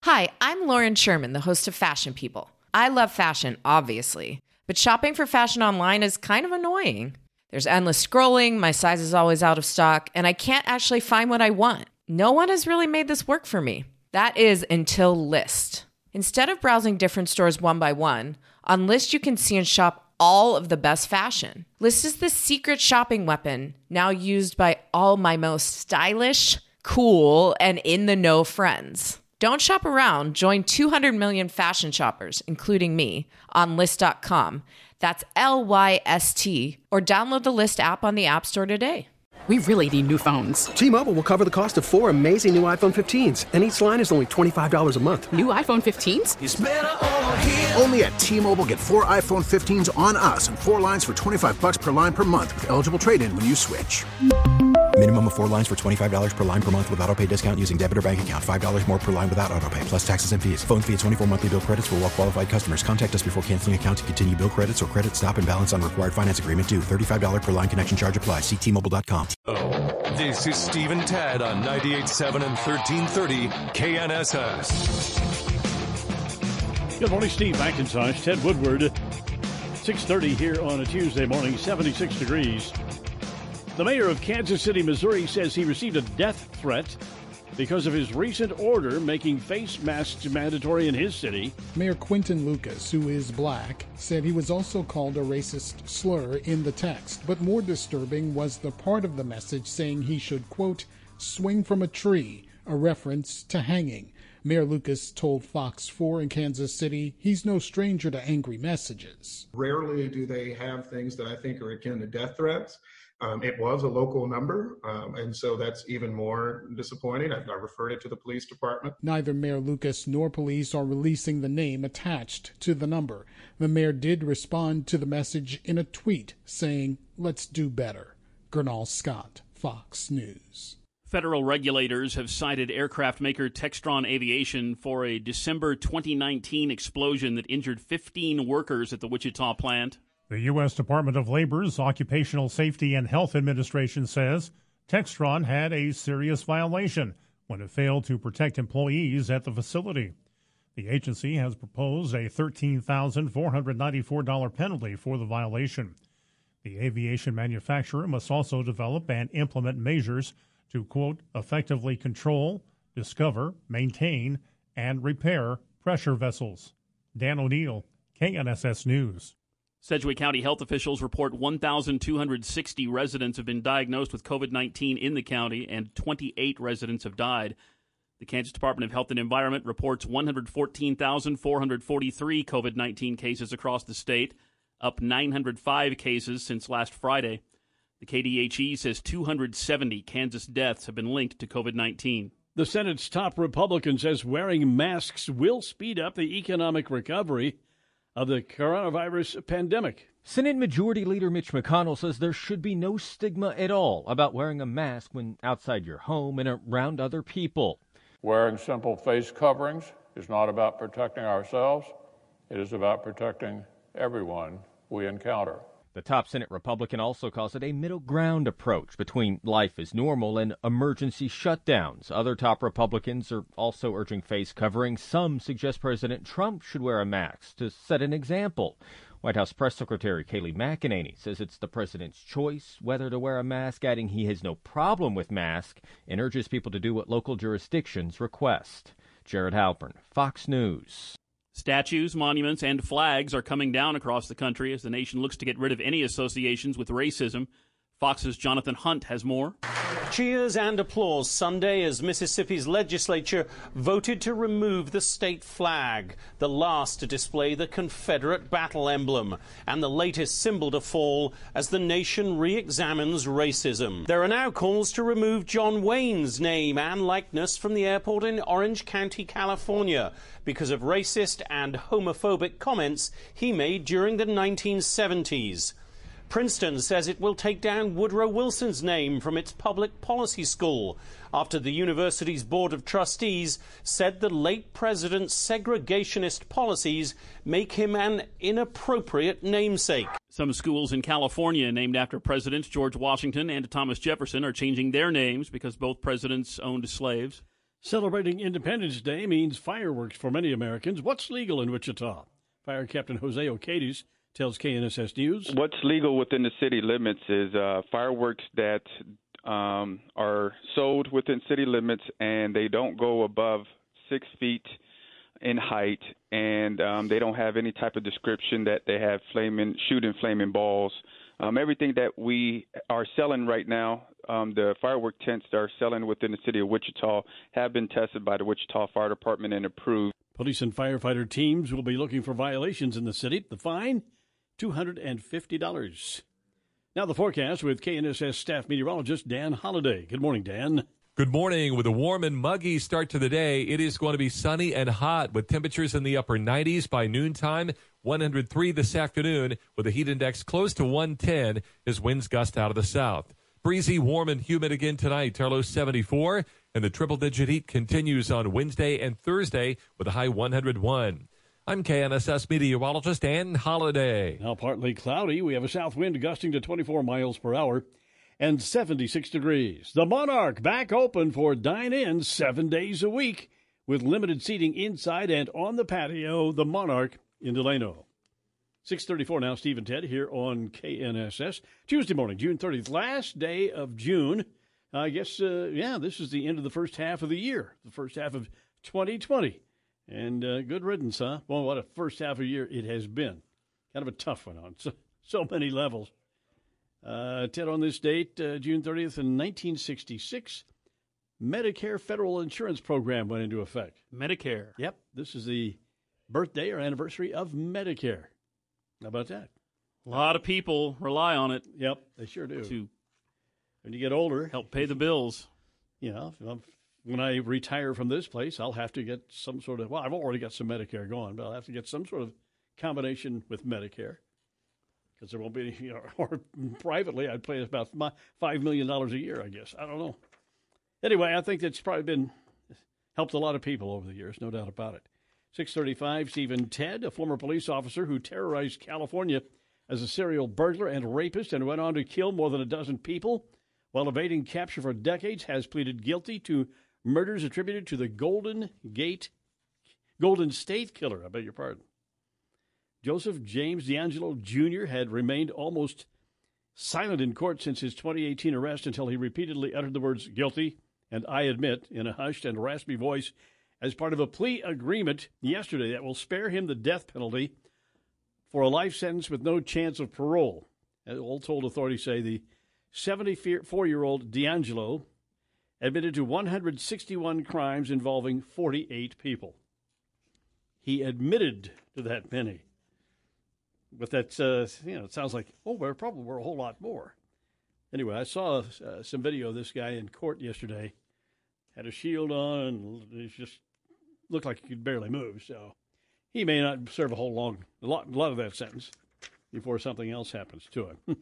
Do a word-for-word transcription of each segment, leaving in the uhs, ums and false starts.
Hi, I'm Lauren Sherman, the host of Fashion People. I love fashion, obviously, but shopping for fashion online is kind of annoying. There's endless scrolling, my size is always out of stock, and I can't actually find what I want. No one has really made this work for me. That is until Lyst. Instead of browsing different stores one by one, on Lyst you can see and shop all of the best fashion. Lyst is the secret shopping weapon now used by all my most stylish, cool, and in-the-know friends. Don't shop around. Join two hundred million fashion shoppers, including me, on Lyst dot com. That's L Y S T. Or download the Lyst app on the App Store today. We really need new phones. T-Mobile will cover the cost of four amazing new iPhone fifteens, and each line is only twenty-five dollars a month. New iPhone fifteens? It's better over here. Only at T-Mobile, get four iPhone fifteens on us and four lines for twenty-five bucks per line per month with eligible trade-in when you switch. Minimum of four lines for twenty-five dollars per line per month with autopay discount using debit or bank account. five dollars more per line without autopay, plus taxes and fees. Phone fee at twenty-four monthly bill credits for well-qualified customers. Contact us before canceling account to continue bill credits or credit stop and balance on required finance agreement due. thirty-five dollars per line connection charge applies. See T Mobile dot com. Oh, this is Steve and Tad on ninety-eight point seven and thirteen thirty K N S S. Good morning, Steve McIntosh, Ted Woodward. six thirty here on a Tuesday morning, seventy-six degrees. The mayor of Kansas City, Missouri, says he received a death threat because of his recent order making face masks mandatory in his city. Mayor Quinton Lucas, who is black, said he was also called a racist slur in the text. But more disturbing was the part of the message saying he should, quote, swing from a tree, a reference to hanging. Mayor Lucas told Fox four in Kansas City he's no stranger to angry messages. Rarely do they have things that I think are akin to death threats. Um, it was a local number, um, and so that's even more disappointing. I, I referred it to the police department. Neither Mayor Lucas nor police are releasing the name attached to the number. The mayor did respond to the message in a tweet saying, let's do better. Gernal Scott, Fox News. Federal regulators have cited aircraft maker Textron Aviation for a December twenty nineteen explosion that injured fifteen workers at the Wichita plant. The U S Department of Labor's Occupational Safety and Health Administration says Textron had a serious violation when it failed to protect employees at the facility. The agency has proposed a thirteen thousand four hundred ninety-four dollars penalty for the violation. The aviation manufacturer must also develop and implement measures to, quote, effectively control, discover, maintain, and repair pressure vessels. Dan O'Neill, K N S S News. Sedgwick County health officials report one thousand two hundred sixty residents have been diagnosed with COVID nineteen in the county, and twenty-eight residents have died. The Kansas Department of Health and Environment reports one hundred fourteen thousand four hundred forty-three COVID nineteen cases across the state, up nine hundred five cases since last Friday. The K D H E says two hundred seventy Kansas deaths have been linked to COVID nineteen. The Senate's top Republican says wearing masks will speed up the economic recovery of the coronavirus pandemic. Senate Majority Leader Mitch McConnell says there should be no stigma at all about wearing a mask when outside your home and around other people. Wearing simple face coverings is not about protecting ourselves. It is about protecting everyone we encounter. The top Senate Republican also calls it a middle ground approach between life as normal and emergency shutdowns. Other top Republicans are also urging face covering. Some suggest President Trump should wear a mask to set an example. White House Press Secretary Kayleigh McEnany says it's the president's choice whether to wear a mask, adding he has no problem with masks and urges people to do what local jurisdictions request. Jared Halpern, Fox News. Statues, monuments, and flags are coming down across the country as the nation looks to get rid of any associations with racism. Fox's Jonathan Hunt has more. Cheers and applause Sunday as Mississippi's legislature voted to remove the state flag, the last to display the Confederate battle emblem, and the latest symbol to fall as the nation re-examines racism. There are now calls to remove John Wayne's name and likeness from the airport in Orange County, California, because of racist and homophobic comments he made during the nineteen seventies. Princeton says it will take down Woodrow Wilson's name from its public policy school after the university's board of trustees said the late president's segregationist policies make him an inappropriate namesake. Some schools in California named after Presidents George Washington and Thomas Jefferson are changing their names because both presidents owned slaves. Celebrating Independence Day means fireworks for many Americans. What's legal in Wichita? Fire Captain Jose Ocades tells K N S S News. What's legal within the city limits is uh, fireworks that um, are sold within city limits and they don't go above six feet in height, and um, they don't have any type of description that they have flaming, shooting flaming balls. Um, everything that we are selling right now, um, the firework tents that are selling within the city of Wichita have been tested by the Wichita Fire Department and approved. Police and firefighter teams will be looking for violations in the city. The fine, two hundred fifty dollars. Now the forecast with K N S S staff meteorologist Dan Holliday. Good morning, Dan. Good morning. With a warm and muggy start to the day, it is going to be sunny and hot with temperatures in the upper nineties by noontime. one hundred three this afternoon with a heat index close to one ten as winds gust out of the south. Breezy, warm, and humid again tonight. Our low seventy-four, and the triple-digit heat continues on Wednesday and Thursday with a high one hundred one. I'm K N S S meteorologist Dan Holliday. Now partly cloudy. We have a south wind gusting to twenty-four miles per hour. And seventy-six degrees. The Monarch back open for dine-in seven days a week with limited seating inside and on the patio. The Monarch in Delano. six thirty-four now, Steve and Ted here on K N S S. Tuesday morning, June thirtieth, last day of June. I guess, uh, yeah, this is the end of the first half of the year, the first half of twenty twenty. And uh, good riddance, huh? Well, what a first half of the year it has been. Kind of a tough one on so, so many levels. Uh, Ted, on this date, uh, June thirtieth in nineteen sixty-six, Medicare federal insurance program went into effect. Medicare. Yep. This is the birthday or anniversary of Medicare. How about that? A lot of people rely on it. Yep, they sure do. To when you get older, help pay the bills. You know, when I retire from this place, I'll have to get some sort of, well, I've already got some Medicare going, but I'll have to get some sort of combination with Medicare. Because there won't be any, you know, or privately, I'd pay about five million dollars a year, I guess. I don't know. Anyway, I think that's probably been helped a lot of people over the years, no doubt about it. six thirty-five, Stephen Ted, a former police officer who terrorized California as a serial burglar and rapist and went on to kill more than a dozen people while evading capture for decades, has pleaded guilty to murders attributed to the Golden Gate, Golden State Killer. I beg your pardon. Joseph James DeAngelo Junior had remained almost silent in court since his twenty eighteen arrest until he repeatedly uttered the words guilty and I admit in a hushed and raspy voice as part of a plea agreement yesterday that will spare him the death penalty for a life sentence with no chance of parole. All told, authorities say the seventy-four-year-old DeAngelo admitted to one hundred sixty-one crimes involving forty-eight people. He admitted to that many. But that's, uh, you know, it sounds like, oh, there probably were a whole lot more. Anyway, I saw uh, some video of this guy in court yesterday. Had a shield on, and he just looked like he could barely move. So he may not serve a whole long, a lot, a lot of that sentence before something else happens to him.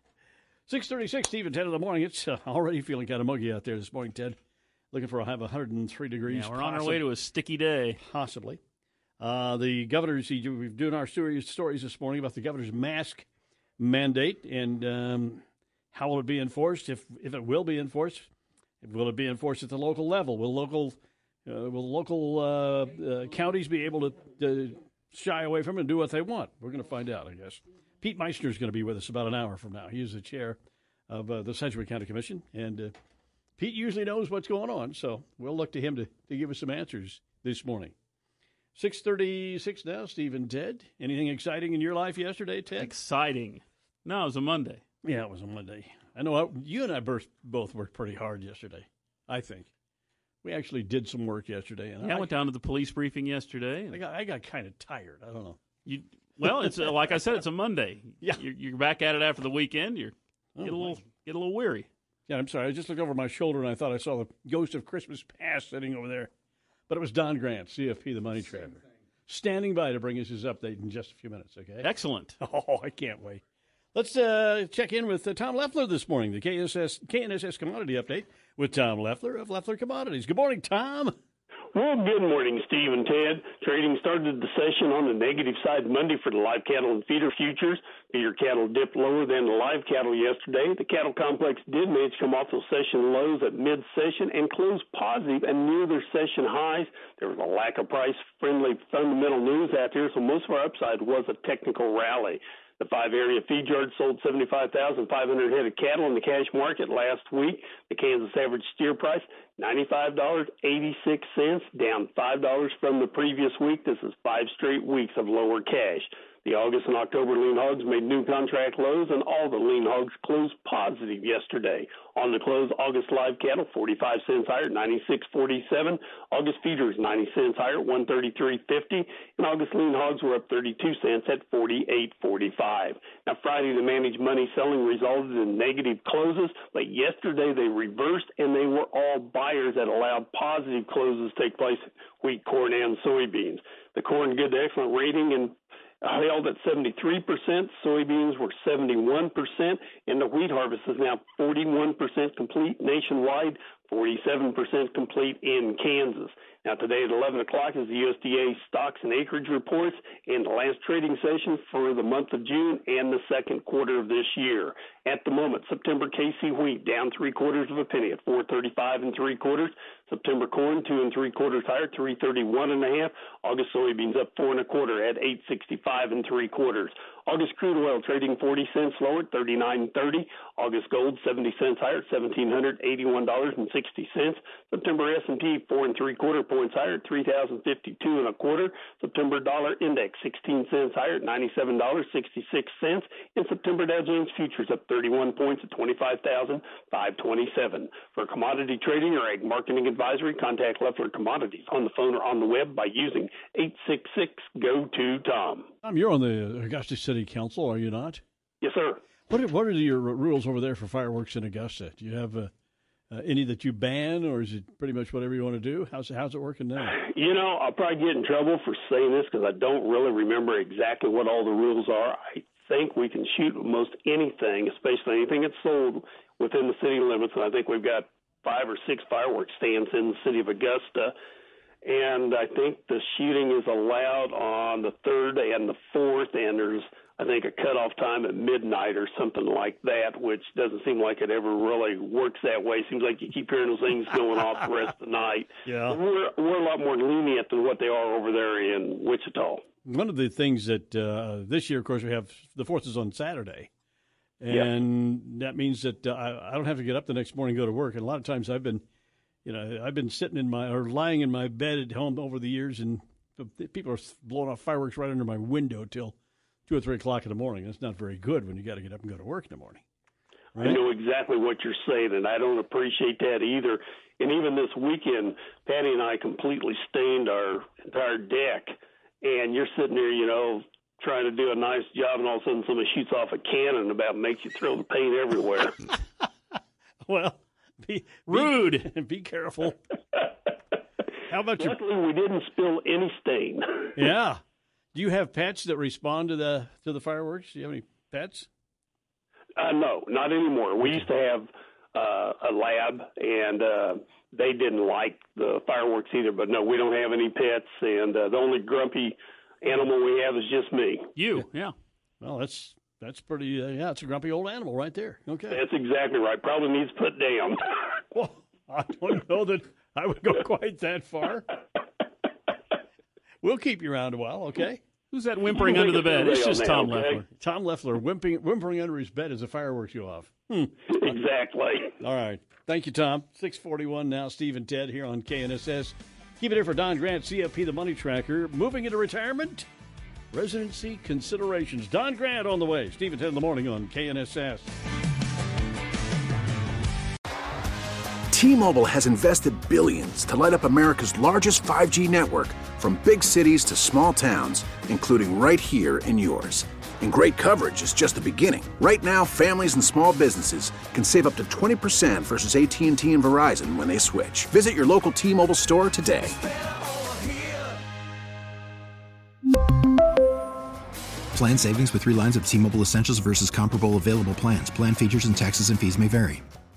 six thirty-six, Steve, at ten in the morning. It's uh, already feeling kind of muggy out there this morning, Ted. Looking for a have one hundred three degrees. Yeah, we're on our way to a sticky day. Possibly. Uh, the governor's, we've doing our stories, stories this morning about the governor's mask mandate and um, how will it be enforced, if if it will be enforced. Will it be enforced at the local level? Will local uh, will local uh, uh, counties be able to, to shy away from it and do what they want? We're going to find out, I guess. Pete Meissner is going to be with us about an hour from now. He is the chair of uh, the Sedgwick County Commission, and uh, Pete usually knows what's going on, so we'll look to him to, to give us some answers this morning. six thirty-six now, Steve and Ted. Anything exciting in your life yesterday, Ted? Exciting? No, it was a Monday. Yeah, it was a Monday. I know I, you and I both, both worked pretty hard yesterday, I think. We actually did some work yesterday. And yeah, I, I went down to the police briefing yesterday. I got, I got kind of tired. I don't know. You Well, it's uh, like I said, it's a Monday. Yeah. You're, you're back at it after the weekend. You're oh, get a little my. get a little weary. Yeah, I'm sorry. I just looked over my shoulder and I thought I saw the ghost of Christmas past sitting over there. But it was Don Grant, C F P, the money trapper, standing by to bring us his update in just a few minutes, okay? Excellent. Oh, I can't wait. Let's uh, check in with uh, Tom Leffler this morning, the K N S S, K N S S Commodity Update with Tom Leffler of Leffler Commodities. Good morning, Tom. Well, good morning, Steve and Ted. Trading started the session on the negative side Monday for the live cattle and feeder futures. Feeder cattle dipped lower than the live cattle yesterday. The cattle complex did manage to come off those session lows at mid-session and close positive and near their session highs. There was a lack of price-friendly fundamental news out there, so most of our upside was a technical rally. The five area feed yards sold seventy-five thousand five hundred head of cattle in the cash market last week. The Kansas average steer price, ninety-five dollars and eighty-six cents, down five dollars from the previous week. This is five straight weeks of lower cash. The August and October lean hogs made new contract lows, and all the lean hogs closed positive yesterday. On the close, August live cattle, forty-five cents higher, ninety-six forty-seven. August feeders, ninety cents higher, one thirty-three fifty. And August lean hogs were up thirty-two cents at forty-eight forty-five. Now, Friday, the managed money selling resulted in negative closes, but yesterday they reversed, and they were all buyers that allowed positive closes to take place wheat, corn, and soybeans. The corn good to excellent rating and held at seventy-three percent, soybeans were seventy-one percent, and the wheat harvest is now forty-one percent complete nationwide, forty-seven percent complete in Kansas. Now today at eleven o'clock is the U S D A stocks and acreage reports and the last trading session for the month of June and the second quarter of this year. At the moment, September K C wheat down three quarters of a penny at four thirty-five and three quarters. September corn two and three quarters higher, three thirty-one and a half. August soybeans up four and a quarter at eight sixty-five and three quarters. August crude oil trading forty cents lower, thirty-nine thirty. August gold seventy cents higher, seventeen eighty-one dollars and sixty cents. September S and P four and three quarter points higher, three thousand fifty-two and a quarter. September dollar index sixteen cents higher, ninety-seven dollars and sixty-six cents. And September Dow Jones futures up thirty-one points at twenty-five thousand five hundred twenty-seven. For commodity trading or ag marketing advisory, contact Leffler Commodities on the phone or on the web by using eight six six, G O two, Tom. Tom, you're on the Augusta City Council, are you not? Yes, sir. What are, what are your rules over there for fireworks in Augusta? Do you have uh, uh, any that you ban, or is it pretty much whatever you want to do? How's, how's it working now? You know, I'll probably get in trouble for saying this because I don't really remember exactly what all the rules are. I think we can shoot most anything, especially anything that's sold within the city limits, and I think we've got five or six fireworks stands in the city of Augusta. And I think the shooting is allowed on the third and the fourth, and there's, I think, a cutoff time at midnight or something like that, which doesn't seem like it ever really works that way. Seems like you keep hearing those things going off the rest of the night. Yeah. We're, we're a lot more lenient than what they are over there in Wichita. One of the things that uh, this year, of course, we have the fourth is on Saturday. And yeah. that means that uh, I, I don't have to get up the next morning and go to work. And a lot of times I've been, you know, I've been sitting in my, or lying in my bed at home over the years, and people are blowing off fireworks right under my window till two or three o'clock in the morning. That's not very good when you got to get up and go to work in the morning. Right? I know exactly what you're saying, and I don't appreciate that either. And even this weekend, Patty and I completely stained our entire deck, and you're sitting there, you know, trying to do a nice job, and all of a sudden somebody shoots off a cannon about makes you throw the paint everywhere. Well, be rude and be careful. How about you? Luckily, we didn't spill any stain. Yeah. Do you have pets that respond to the to the fireworks? Do you have any pets? Uh, no, not anymore. We used to have uh, a lab, and uh, they didn't like the fireworks either. But no, we don't have any pets, and uh, the only grumpy animal we have is just me. You, yeah. Well, that's that's pretty. Uh, yeah, it's a grumpy old animal right there. Okay, that's exactly right. Probably needs put down. Well, I don't know that I would go quite that far. We'll keep you around a while, okay? Who's that whimpering under the bed? It's just Tom okay? Leffler. Tom Leffler whimpering, whimpering under his bed as the fireworks go off. Hmm. Exactly. All right. Thank you, Tom. six forty-one now. Steve and Ted here on K N S S. Keep it here for Don Grant, C F P, the money tracker. Moving into retirement, residency considerations. Don Grant on the way. Steve and Ted in the morning on K N S S. T-Mobile has invested billions to light up America's largest five G network, from big cities to small towns, including right here in yours. And great coverage is just the beginning. Right now, families and small businesses can save up to twenty percent versus A T and T and Verizon when they switch. Visit your local T-Mobile store today. Plan savings with three lines of T-Mobile Essentials versus comparable available plans. Plan features and taxes and fees may vary.